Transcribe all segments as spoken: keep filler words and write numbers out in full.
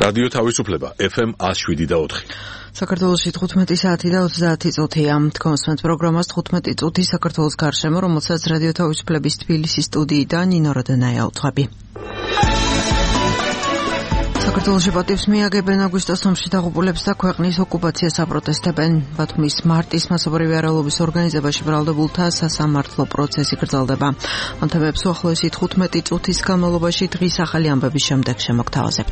რადიო თავისუფლება ეფ ემ ათს შვიდი და ოთხი. საქართველოში თხუთმეტი საათი და ოცდაათი წუთია. თქვენს პროგრამას თხუთმეტი წუთი საქართველოს გარშემო, რომელსაც რადიო თავისუფლების თბილისის სტუდიიდან ნინო როდენაია უძღვები. საქართველოში პატივს მიაგებენ აგვისტოს ომში დაღუპულებს და ქვეყნის ოკუპაციას აპროტესტებენ. ბათუმის მარტის მასობრივი არალობის ორგანიზებაში ბრალდებულთა სასამართლო პროცესი გრძელდება. ამ თემებს უახლოესი თხუთმეტი წუთის განმავლობაში დღის ახალი ამბების შემდეგ შემოგთავაზებთ.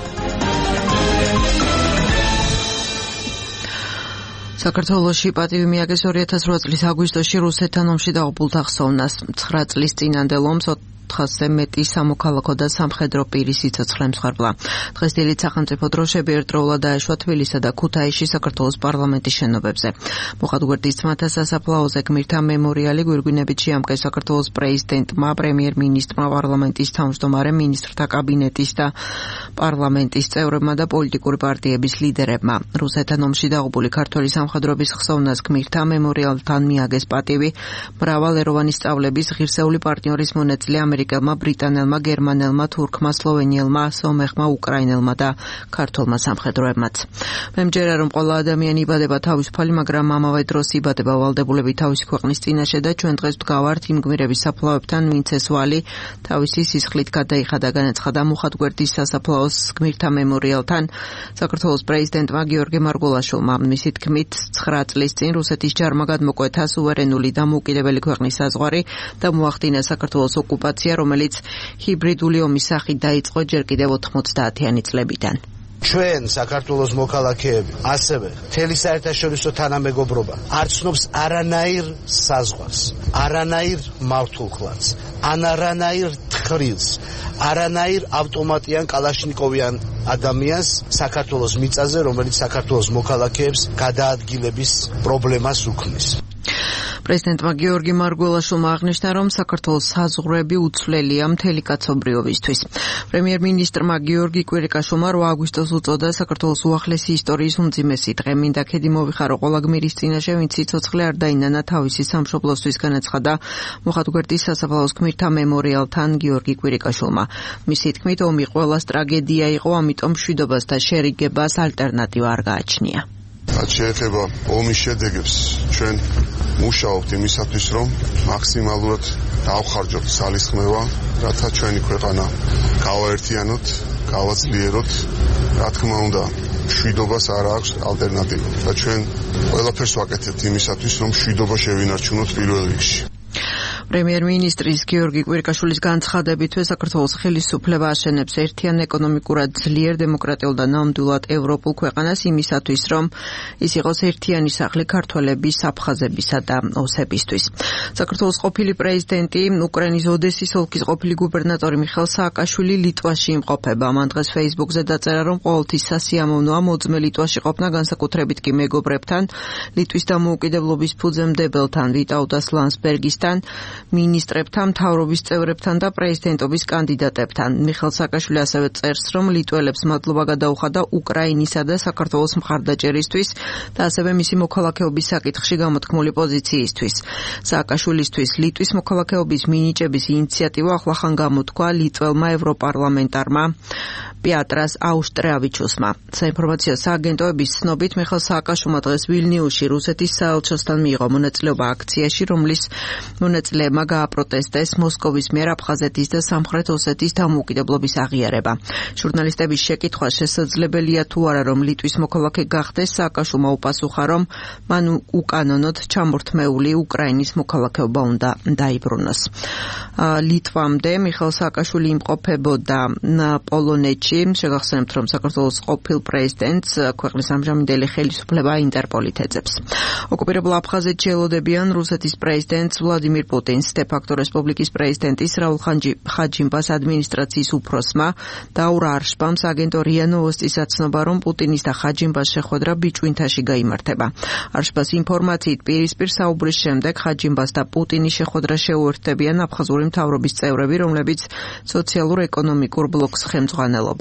საქართველოში პატივი მიაგეს ორი ათას რვა წლის აგვისტოში რუსეთთან ომში დაღუპულთა ხსოვნას. ცხრა წლის წინანდელ ომს ოთხასზე მეტი სამოქალაქო და სამხედრო პირის სიცოცხლე მსხვერპლა. დღეს დილით სახელმწიფო დროშები ერთდროულად დაეშვა თბილისსა და ქუთაისში საქართველოს პარლამენტის შენობებზე. მოხატგვერდის ძმათა სასაფლაოზე გმირთა მემორიალი გვირგვინებით შეამკეს საქართველოს პრეზიდენტმა, პრემიერ-მინისტრმა, პარლამენტის თავმჯდომარემ, მინისტრთა კაბინეტის და პარლამენტის წევრებმა და პოლიტიკური პარტიების ლიდერებმა. რუსეთთან ომში დაღუპული ქართველი სამხედროების ხსოვნას გმირთა მემორიალთან მიაგეს პატივი მრავალეროვანი სწავლების ღირსეული პარტნიორის მონაწილე ამერიკელმა, ბრიტანელმა, გერმანელმა, თურქმა, სლოვენიელმა, სომეხმა, უკრაინელმა და ქართველმა სამხედროებმაც. მე მჯერა რომ ყველა ადამიანი იბადება თავისუფალი, მაგრამ ამავე დროს იბადება ვალდებულები თავისი ქვეყნის წინაშე და ჩვენ დღეს ვდგავართ იმ გმირების საფლავებთან, ვინც ეს ვალი თავისი სისხლით გადაიხადა, განაცხადა მოხატგვერდის სასაფლაოს გმირთა მემორიალთან საქართველოს პრეზიდენტმა გიორგი მარგულაშვილმა. მისი თქმით, ცხრა წლის წინ რუსეთის ჯარმა გადმოკვეთა სუვერენული დამოუკიდებელი ქვეყნის საზღვარი და მოახდინა საქართველოს ოკუპაცია, რომელიც ჰიბრიდული ომის სახით დაიწყო ჯერ კიდევ ოთხმოცდაათიანი წლებიდან. ჩვენ საქართველოს მოქალაქეები, ასევე მთელი საერთაშორისო თანამეგობრობა არ ცნობს არანაირ საზღვარს, არანაირ მავთულხლას, არანაირ თხრილს, არანაირ ავტომატიან კალაშნიკოვიან ადამიანს საქართველოს მიწაზე, რომელიც საქართველოს მოქალაქეებს გადაადგილების პრობლემას უქმნის. პრეზიდენტმა გიორგი მარგულაშვილმა აღნიშნა, რომ საქართველოს საზღვრები უცვლელია მთელი კაცობრიობისთვის. პრემიერ-მინისტრმა გიორგი კვირიკაშვილმა რვა აგვისტოს უწოდა საქართველოს უახლესი ისტორიის უმძიმესი დღე. მინდა ქედი მოვიხარო ყველა გმირის წინაშე, ვინც სიცოცხლე არ დაინანა თავისი სამშობლოსთვის, განაცხადა მოხატგვერდის სასაფლაოს გმირთა მემორიალთან გიორგი კვირიკაშვილმა. მისი თქმით, ომი ყველას ტრაგედია იყო, ამიტომ მშვიდობას და შერიგებას ალტერნატივა არ გააჩნია. რაც შეეხება ომის შედეგებს, ჩვენ მუშაობთ იმისათვის, რომ მაქსიმალურად დავხარჯოთ ძალისხმევა, რათა ჩვენი ქვეყანა გავაერთიანოთ, გავაძლიეროთ. რა თქმა უნდა, მშვიდობას არ აქვს ალტერნატივა და ჩვენ ყველაფერს ვაკეთებთ იმისათვის, რომ მშვიდობა შევინარჩუნოთ პირველ რიგში. პრემიერ-მინისტრის გიორგი კვირიკაშვილის განცხადებითვე საქართველოს ხელისუფლება აშენებს ერთიან ეკონომიკურად ძლიერ, დემოკრატიულ და ნამდვილად ევროპულ ქვეყანას იმისათვის, რომ ის იყოს ერთიანი სახლი ქართველების, აფხაზებისა და ოსებისთვის. საქართველოს ყოფილი პრეზიდენტი, უკრაინის ოდესის ოლქის ყოფილი გუბერნატორი მიხეილ სააკაშვილი ლიტვაში იმყოფება. მან დღეს Facebook-ზე დაწერა, რომ ყოველთვის სასიამოვნოა მოძმე ლიტვაში ყოფნა, განსაკუთრებით კი მეგობრებთან, ლიტვის დამოუკიდებლობის ფუძემდებელთან, ვიტაუტას ლანსბერგისთან, მინისტრებთან, მთავრობის წევრებთან და პრეზიდენტობის კანდიდატებთან. მიხეილ სააკაშვილი ასევე წერს, რომ ლიტველებს მადლობა გადაუხადა უკრაინისა და საქართველოს მხარდაჭერისთვის და ასევე მისი მოქალაქეობის საკითხში გამოთქმული პოზიციისთვის. სააკაშვილისთვის ლიტვის მოქალაქეობის მინიჭების ინიციატივა ახლახან გამოთქვა ლიტველმა ევროპარლამენტარმა პიატრას აუშტრევიჩუსმა. საინფორმაციო სააგენტოების ცნობით, მიხეილ სააკაშვილმა დღეს ვილნიუსში რუსეთის საელჩოსთან მიიღო მონაწილეობა აქციაში, რომლის მონაწილეებმა გააპროტესტეს მოსკოვის მიერ აფხაზეთის და სამხრეთ ოსეთის დამოუკიდებლობის აღიარება. ჟურნალისტების შეკითხვა შესაძლებელია თუ არა, რომ ლიტვის მოქალაქე გახდეს, სააკაშვილმა უპასუხა, რომ მან უკანონოდ ჩამორთმეული უკრაინის მოქალაქეობა უნდა დაიბრუნოს. ლიტვამდე მიხეილ სააკაშვილი იმყოფებოდა პოლონეთში. შეგახსენებთ, რომ საქართველოს ყოფილ პრეზიდენტს ქვეყნის ამჟამინდელი ხელისუფლება ინტერპოლით ეძებს. ოკუპირებულ აფხაზეთში ელოდებიან რუსეთის პრეზიდენტს ვლადიმირ პუტინს, დე-ფაქტო რესპუბლიკის პრეზიდენტის რაულ ხაჯიმბას ადმინისტრაციის უფროსმა დაურ არშბამს აგენტო რია ნოვოსტის აცნობა, რომ პუტინის და ხაჯიმბას შეხვედრა ბიჭვინთაში გაიმართება. არშბას ინფორმაციით პირისპირ საუბრის შემდეგ ხაჯიმბას და პუტინის შეხვედრა შეუერთდებიან აფხაზური მთავრობის წევრები, რომლებიც სოციალურ-ეკონომიკურ ბლოკს ხელმძღვანელობენ.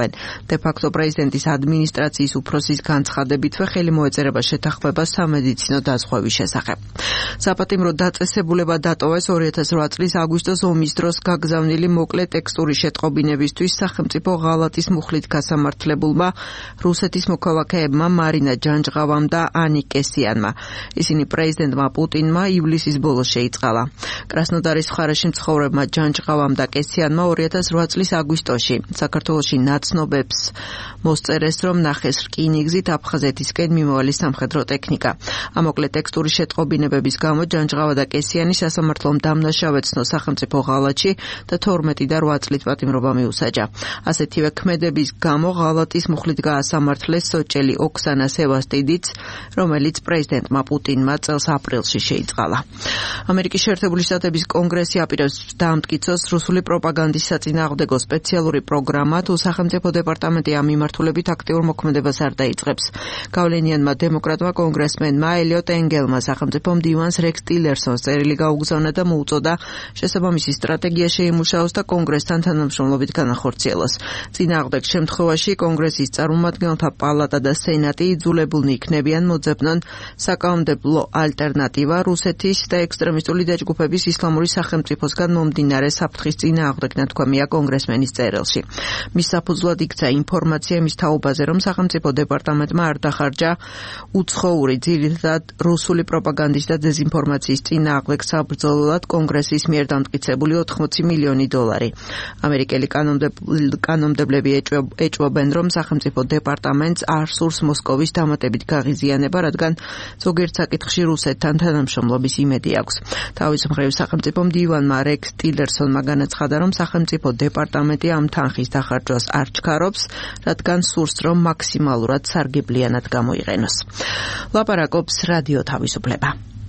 იღებენ. დე-ფაქტო პრეზიდენტის ადმინისტრაციის უფროსის განცხადებითვე ხელი მოეწერება შეთანხმება სამედიცინო დაზღვევის შესახებ. საპატიმრო დაწესებულება დატოვეს ორი ათას რვა წლის აგვისტოს ომის დროს გაგზავნილი მოკლე ტექსტური შეტყობინებისთვის სახელმწიფო ღალატის მუხლით გასამართლებულმა რუსეთის მოქალაქეებმა მარინა ჯანჯღავამ და ანი კესიანმა. ისინი პრეზიდენტმა პუტინმა ივლისის ბოლოს შეიწყალა. კრასნოდარის მხარეში მცხოვრებმა ჯანჯღავამ და კესიანმა ორი ათას რვა წლის აგვისტოში საქართველოში ნაცნობებს მოსწერეს, რომ ნახეს რკინიგზით აფხაზეთისკენ მიმავალი სამხედრო ტექნიკა. ამ მოკლე ტექსტური შეტყობინებების გამო ჯანჯღავა და კესიანი სასამართლომ დამნაშავეცნო სახელმწიფო ღალატში და თორმეტი და რვა წლით პატიმრობა მიუსაჯა. ასეთივე ქმედების გამო ღალატის მუხლით გაასამართლეს სოჭელი ოქსანა სევასტიდიც, რომელიც პრეზიდენტმა პუტინმა წელს აპრილში შეიწყალა. ამერიკის შეერთებული შტატების კონგრესი აპირებს დაამტკიცოს რუსული პროპაგანდის საწინააღმდეგო სპეციალური პროგრამა, თუ სახელმწიფო დეპარტამენტი ამ მიმართულებით აქტიურ მოქმედებას არ დაიწყებს. გავლენიანმა დემოკრატმა კონგრესმენმა ელიოტ ენგელმა სახელმწიფო მდივანს რექს ტილერსონს წერილი გაუგზავნა და მოუწოდა შესაბამისი სტრატეგია შეიმუშაოს და კონგრესთან თანამშრომლობით განახორციელოს. წინააღმდეგ შემთხვევაში კონგრესის წარმომადგენელთა პალატა და სენატი იძულებულნი იქნებიან მოძებნონ საკანონმდებლო ალტერნატივა რუსეთის და ექსტრემისტული დაჯგუფების ისლამური სახელმწიფოსგან მომდინარე საფრთხის წინააღმდეგ, ნათქვამია კონგრესმენის წერილში. მის საფუძვლად იქცა ინფორმაცია მის თაობაზე, რომ სახელმწიფო დეპარტამენტმა არ დახარჯა უცხოური, ძირითადად რუსული პროპაგანდის და დეზინფორმაციის წინააღმდეგ საბრძოლოდ კონგრესის მიერ დამტკიცებული ოთხმოცი მილიონი დოლარი. ამერიკელი კანონმდებლები ეჭვობენ, რომ სახელმწიფო დეპარტამენტს არ სურს მოსკოვის დამატებით გაღიზიანება, რადგან ზოგიერთ საკითხში რუსეთთან თანამშრომლობის იმედი აქვს. თავის მხრივ სახელმწიფო მდივანმა რექს ტილერსონმა განაცხადა, რომ სახელმწიფო დეპარტამენტი ამ თანხის დახარჯვას არ ჩქარობს, რადგან სურს, რომ მაქსიმალურად სარგებლიანად გამოიყენოს. ლაპარაკობს რადიო თავისუფლება.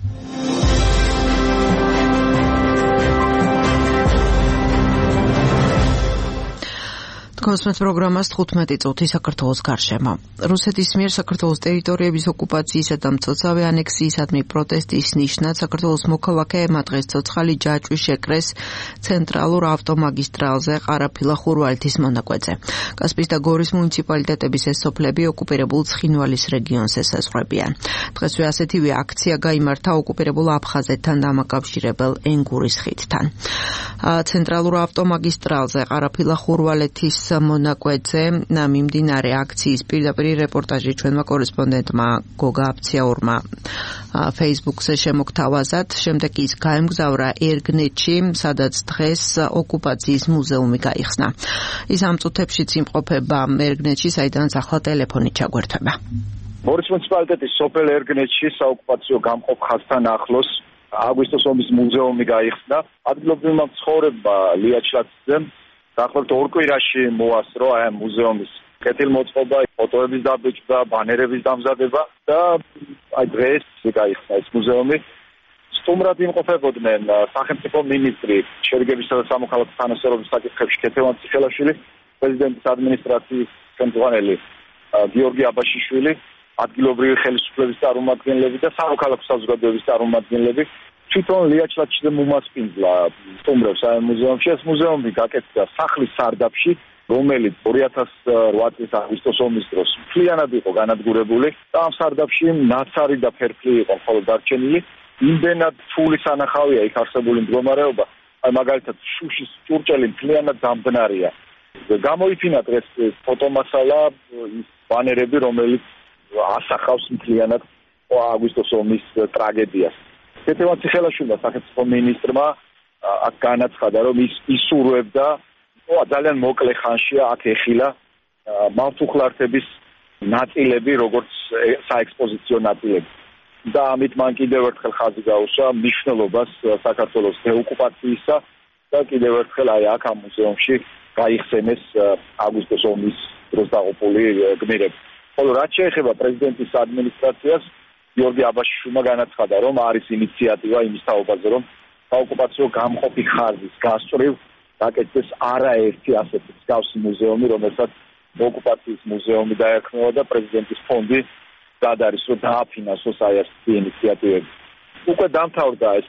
კონსმეთ პროგრამას თხუთმეტი წუთი საქართველოს გარშემო. რუსეთის მიერ საქართველოს ტერიტორიების ოკუპაციისა და მცოცავი ანექსიისადმი პროტესტის ნიშნად საქართველოს მოქალაქეებმა დღეს ცოცხალი ჯაჭვი შეკრეს ცენტრალურ ავტომაგისტრალზე ყარაფილა-ხურვალეთის მონაკვეთზე. კასპიის და გორის მუნიციპალიტეტების ეს სოფლები ოკუპირებულ ცხინვალის რეგიონს ესაზღვრებიან. დღესვე ასეთივე აქცია გაიმართა ოკუპირებულ აფხაზეთთან დამაკავშირებელ ენგურის ხიდთან. ცენტრალურ ავტომაგისტრალზე ყარაფილა-ხურვალეთის მონაკვეთზე მიმდინარე აქციის პირდაპირ რეპორტაჟი ჩვენმა კორესპონდენტმა გოგა აფციაურმა Facebook-ზე შემოგთავაზად. შემდეგ ის გაემგზავრა ერგნეთში, სადაც დღეს ოკუპაციის მუზეუმი გაიხსნა. ის ამ წუთებშიც იმყოფება ერგნეთში, საიდანაც ახლა ტელეფონით ჩაგვერთვება. გორის მუნიციპალიტეტის სოფელ ერგნეთში საოკუპაციო გამყოფ ხაზთან ახლოს აგვისტოს ომის მუზეუმი გაიხსნა. ადგილობრივმა მცხოვრებმა ლია ჩლაციძემ დაახლოებით ორ კვირაში მოასწრო აი ამ მუზეუმის კეთილმოწყობა, ფოტოების დაბეჭდა, ბანერების დამზადება და აი დღეს გაიხსნა ეს მუზეუმი. სტუმრად იმყოფებოდნენ სახელმწიფო მინისტრი შერიგებისა და სამოქალაქო თანასწორობის საკითხებში ქეთევან ციხელაშვილი, პრეზიდენტის ადმინისტრაციის ხელმძღვანელი გიორგი აბაშიშვილი, ადგილობრივი ხელისუფლების წარმომადგენლები და სამოქალაქო საზოგადოების წარმომადგენლები. თვითონ ლია ჩლაციძემ უმასპინძლა სტუმრებს აი მუზეუმში. ეს მუზეუმი გაკეთდა სახლის სარდაფში, რომელიც ორი ათას რვა წლის აგვისტოს ომის დროს მთლიანად იყო განადგურებული და ამ სარდაფში ნაცარი და ფერფლი იყო მხოლოდ დარჩენილი. იმდენად ფული სანახავია იქ არსებული მდგომარეობა, აი მაგალითად შუშის ჭურჭელი მთლიანად დამბნარია. გამოიფინა დღეს ფოტომასალა, ის ბანერები, რომელიც ასახავს მთლიანად აგვისტოს ომის ტრაგედიას. ქეთევან ციხელაშვილმა სახელმწიფო მინისტრმა აქ განაცხადა, რომ ის ისურვებდა ძალიან მოკლე ხანშია აქ ეხილა მავთუხლართების ნაწილები, როგორც საექსპოზიციო ნაწილები. და ამით მან კიდევ ერთხელ ხაზი გაუსვა მნიშვნელობას საქართველოს დეოკუპაციისა და კიდევ ერთხელ აი აქ ამ მუზეუმში გაიხსენეს აგვისტოს ომის დროს დაღუპული გმირები. ხოლო რაც შეეხება პრეზიდენტის ადმინისტრაციას, გიორგი აბაშიშვილმა განაცხადა, რომ არის ინიციატივა იმის თაობაზე, რომ საოკუპაციო გამყოფი ხაზის გასწვრივ დაკეთდეს არაერთი ასეთი მსგავსი მუზეუმი, რომელსაც ოკუპაციის მუზეუმი დაერქმევა და პრეზიდენტის ფონდი გადაარისო დააფინანსოს აი ასეთი ინიციატივები. უკვე დამთავრდა ეს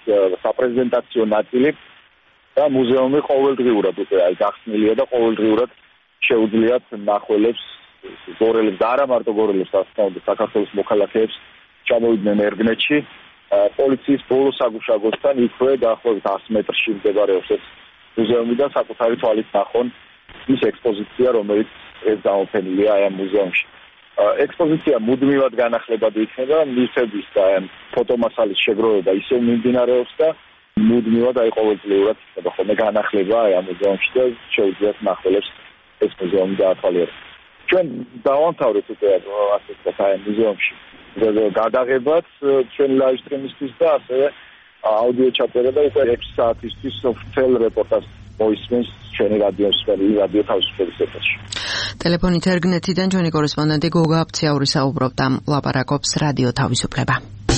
საპრეზიდენტაციო ნაწილი და მუზეუმი ყოველდღიურად უკვე აი გახსნილია და ყოველდღიურად შეუძლიათ მნახველებს, გორელებს და არა მარტო გორელებს, ასე საქართველოს მოქალაქეებს ჩამოვიდნენ ერგნეთში. პოლიციის ბოლო საგუშაგოსთან იქვე დაახლოებით ათი მეტრში მდებარეობს ეს მუზეუმი და საკუთარი თვალით ნახონ ის ექსპოზიცია, რომელიც ეს დაოფენილია აი ამ მუზეუმში. ექსპოზიცია მუდმივად განახლებადი იქნება, მისების და ფოტომასალის შეგროვება ისევ მიმდინარეობს და მუდმივად აი ყოველწლიურად იქნება ხოლმე განახლება აი ამ მუზეუმში და შეუძლიათ მნახველებს ეს მუზეუმი დაათვალიეროს. ჩვენ დავამთავრეთ უკვე ასე ვთქვათ აი მუზეუმში გადაღებაც ჩვენი ლაივ სტრიმისთვის და ასევე აუდიო ჩაწერა და უკვე ექვსი საათისთვის სოფთელ რეპორტაჟს მოისმენს ჩვენი რადიოს რადიო თავისუფლების ეთერში. ტელეფონით ერგნეთიდან ჩვენი კორესპონდენტი გოგა აფციაური საუბრობდა, ლაპარაკობს რადიო თავისუფლება.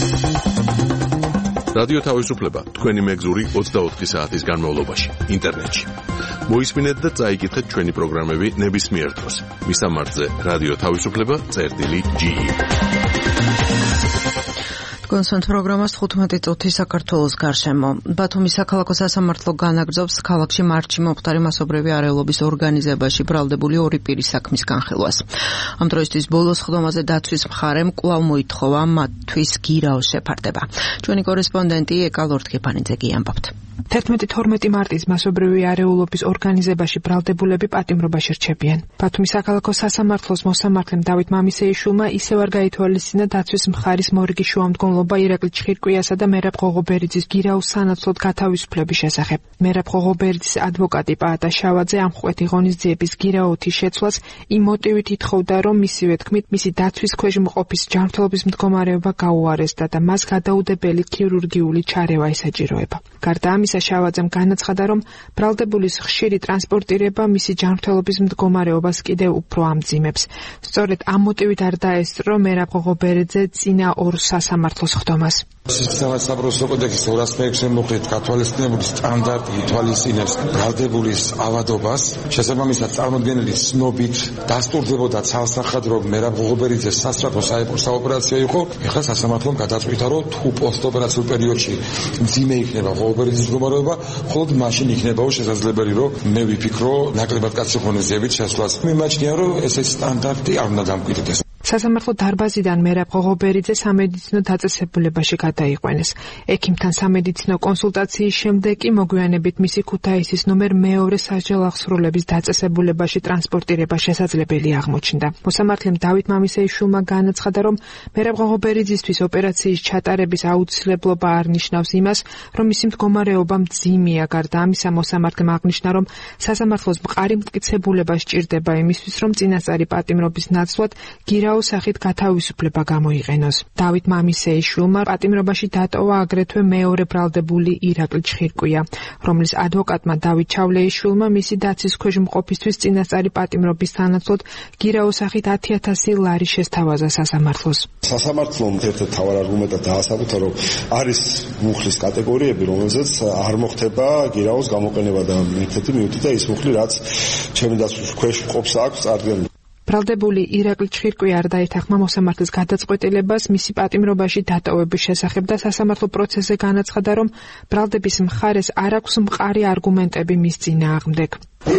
რადიო თავისუფლება თქვენი მეგზური ოცდაოთხი საათის განმავლობაში ინტერნეტში. მოისმინეთ და წაიკითხეთ ჩვენი პროგრამები ნებისმიერ დროს. მისამართზე რადიო თავისუფლება წერტილი ჯი ი. კონსონტ პროგრამას თხუთმეტი წუთი საქართველოს გარშემო. ბათუმის საქალაქო სასამართლო განაგრძობს ქალაქში მარტში მომხდარი მასობრივი არეულობის ორგანიზებაში ბრალდებული ორი პირის საქმის განხილვას. ამ დროისთვის ბოლო სხდომაზე დაცვის მხარემ კვლავ მოითხოვა მათთვის გირაოს შეფარდება. ჩვენი კორესპონდენტი ეკა ლორთქიფანიძე ამბობთ. თერთმეტი თორმეტი მარტის მასობრივი არეულობის ორგანიზებაში ბრალდებულები პატიმრობაში რჩებიან. ბათუმის საქალაქო სასამართლოს მოსამართლემ დავით მამისეიშვილმა ისევ არ გაითვალისწინა დაცვის მხარის მორიგი შუამდგომლობა ირაკლი ჩხირკვიასა და მერაბ ღოღობერიძის გირაოს სანაცვლოდ გათავისუფლების შესახებ. მერაბ ღოღობერიძის ადვოკატი პაატა შავაძე ამ ხვეთი ღონისძიების გირაოთის შეცვლას იმ მოტივით ითხოვდა, რომ მისივე თქმით, მისი დაცვის ქვეშ მყოფის ჯანმრთელობის მდგომარეობა გაუარესდა და მას გადაუდებელი ქირურგიული ჩარევა ესაჭიროება. გარდა ამისა, შავაძემ განაცხადა, რომ ბრალდებულის ხშირი ტრანსპორტირება მისი ჯანმრთელობის მდგომარეობას კიდევ უფრო ამძიმებს. სწორედ ამ მოტივით არ დაესწრო მერაბ ღოღობერიძე წინა ორ სასამართლოს ხდომას. საბრალდო კოდექსის ორას მეექვსე მოხდით გათვალისწინებული სტანდარტი ითვალისწინებს ბრალდებულის ავადობას. შესაბამისად წარმოდგენილი ცნობით დასტურდებოდა ცალსახად, რომ მერაბ ღოღობერიძეს სასწრაფო საოპერაციო იყო. ეხლა სასამართლომ გადაწყვიტა, რომ თუ პოსტოპერაციულ პერიოდში მძიმე იქნება ღოღობერიძის მდგომარეობა, მხოლოდ მაშინ იქნებაო შესაძლებელი, რომ მე ვიფიქრო ნაკლებად კაცრი ღონისძიებით შესვლას. მიმაჩნია, რომ ეს სტანდარტი არ უნდა დამკვიდრდეს. სასამართლო დარბაზიდან მერაბ ღოღობერიძე სამედიცინო დაწესებულებაში გადაიყვანეს. ექიმთან სამედიცინო კონსულტაციის შემდეგ კი მოგვიანებით მისი ქუთაისის ნომერ მეორე სასჯელ აღსრულების დაწესებულებაში ტრანსპორტირება შესაძლებელი აღმოჩნდა. მოსამართლემ დავით მამისეიშვილმა განაცხადა, რომ მერაბ ღოღობერიძისთვის ოპერაციის ჩატარების აუცილებლობა არ ნიშნავს იმას, რომ მისი მდგომარეობა მძიმეა. გარდა ამისა, მოსამართლემ აღნიშნა, რომ სასამართლოს მყარი მტკიცებულება სჭირდება იმისთვის, რომ წინასწარი პატიმრობის ნაცვლად გირაოს სახით გათავისუფლება გამოიყენოს. დავით მამისეიშვილმა პატიმრობაში დატოვა აგრეთვე მეორე ბრალდებული ირაკლი ჩხირკვია, რომლის ადვოკატმა დავით ჩავლეიშვილმა მისი დაცვის ქვეშ მყოფისთვის წინასწარი პატიმრობის სანაცვლოდ გირაოს სახით ათი ათასი ლარი შესთავაზა სასამართლოს. სასამართლომ ერთ-ერთ მთავარ არგუმენტად დაასაბუთა, რომ არის მუხლის კატეგორიები, რომელზეც არ მოხდება გირაოს გამოყენება და ერთ-ერთი მიუთითა და ის მუხლი, რაც ჩემი დაცვის ქვეშ მყოფს აქვს წარდგენილი. ბრალდებული ირაკლი ჩხირკვია არ დაეთანხმა მოსამართლის გადაწყვეტილებას მისი პატიმრობაში დატოვების შესახებ და სასამართლო პროცესზე განაცხადა, რომ ბრალდების მხარეს არ აქვს მყარი არგუმენტები მის წინააღმდეგ.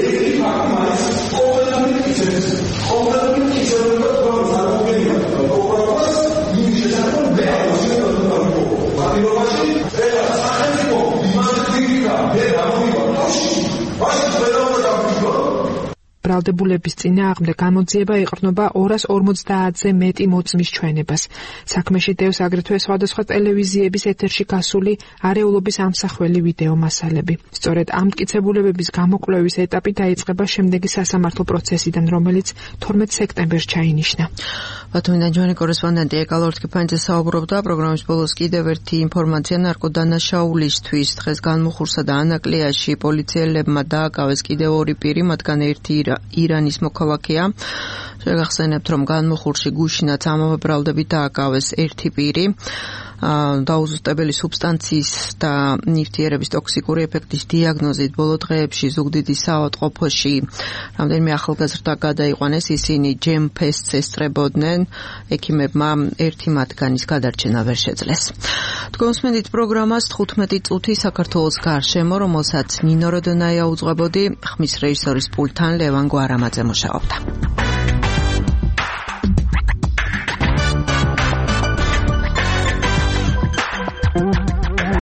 ბრალდებულების წინააღმდეგ გამოძიება ეყრდნობა ორას ორმოცდაათზე მეტი მოწმის ჩვენებას. საქმეში დევს აგრეთვე სხვადასხვა ტელევიზიების ეთერში გასული არეულობის ამსახველი ვიდეო მასალები. სწორედ ამ მტკიცებულებების გამოკვლევის ეტაპი დაიწყება შემდეგი სასამართლო პროცესიდან, რომელიც თორმეტ სექტემბერს ჩაინიშნა. ბათუმიდან ჩვენი კორესპონდენტი ეკა ლორთქიფანიძე საუბრობდა. პროგრამის ბოლოს კიდევ ერთი ინფორმაცია ნარკოდანაშაულისთვის. დღეს განმუხურსა და ანაკლიაში პოლიციელებმა დააკავეს კიდევ ორი პირი, მათგან ერთი ირანის მოქალაქეა. შეგახსენებთ, რომ განმუხურში გუშინაც ამავე ბრალდებით დააკავეს ერთი პირი. დაუზუსტებელი სუბსტანციის და ნივთიერების ტოქსიკური ეფექტის დიაგნოზით ბოლო დღეებში ზუგდიდის საავადმყოფოში რამდენიმე ახალგაზრდა გადაიყვანეს, ისინი ჯემფესტს ესწრებოდნენ, ექიმებმა ერთი მათგანის გადარჩენა ვერ შეძლეს. თქვენსმენით პროგრამას თხუთმეტი წუთი საქართველოს გარშემო, რომელსაც ნინო როდონაია უძღვებოდი, ხმის რეჟისორის პულტთან ლევან გვარამაძე მუშაობდა.